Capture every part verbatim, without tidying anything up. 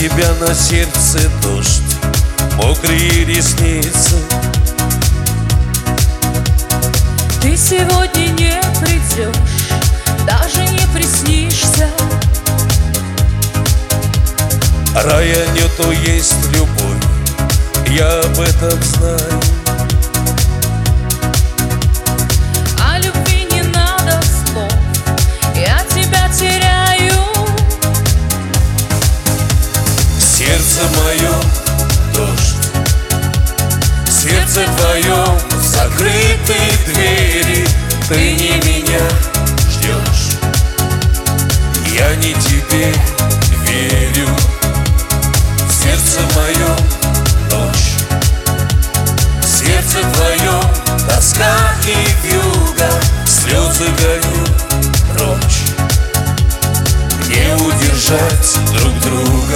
тебя на сердце дождь, мокрые ресницы. Ты сегодня не придешь, даже не приснишься. Рая нету, есть любовь, я об этом знаю. О любви не надо слов, я тебя теряю. Сердце мое дождь, сердце твое закрыты двери. Ты не меня ждешь, я не тебе верю. Сердце мое ночь, сердце твое тоска и вьюга. Слезы гоню прочь, не удержать друг друга.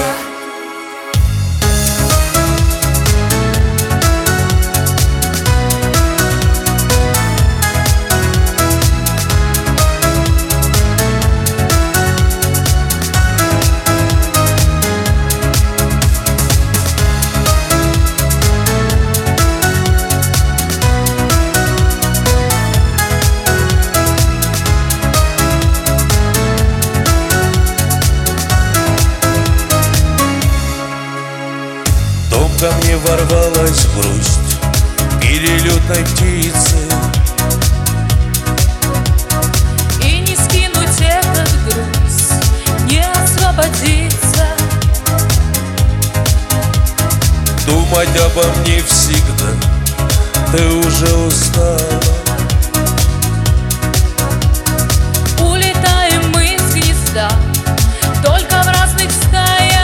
Ко мне ворвалась грусть перелетной птицы, И не скинуть этот груз, не освободиться. думать обо мне всегда, ты уже устала. Улетаем мы с гнезда, только в разных стаях.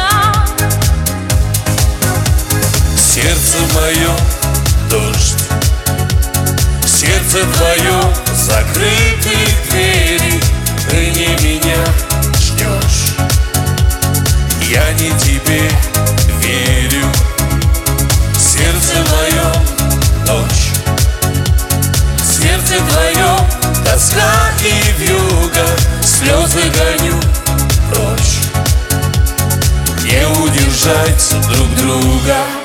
Сердце мое дождь, сердце твое закрыты двери. Ты не меня ждешь, я не тебе верю. Сердце мое ночь, сердце твое тоска и вьюга. Слезы гоню прочь, не удержать друг друга.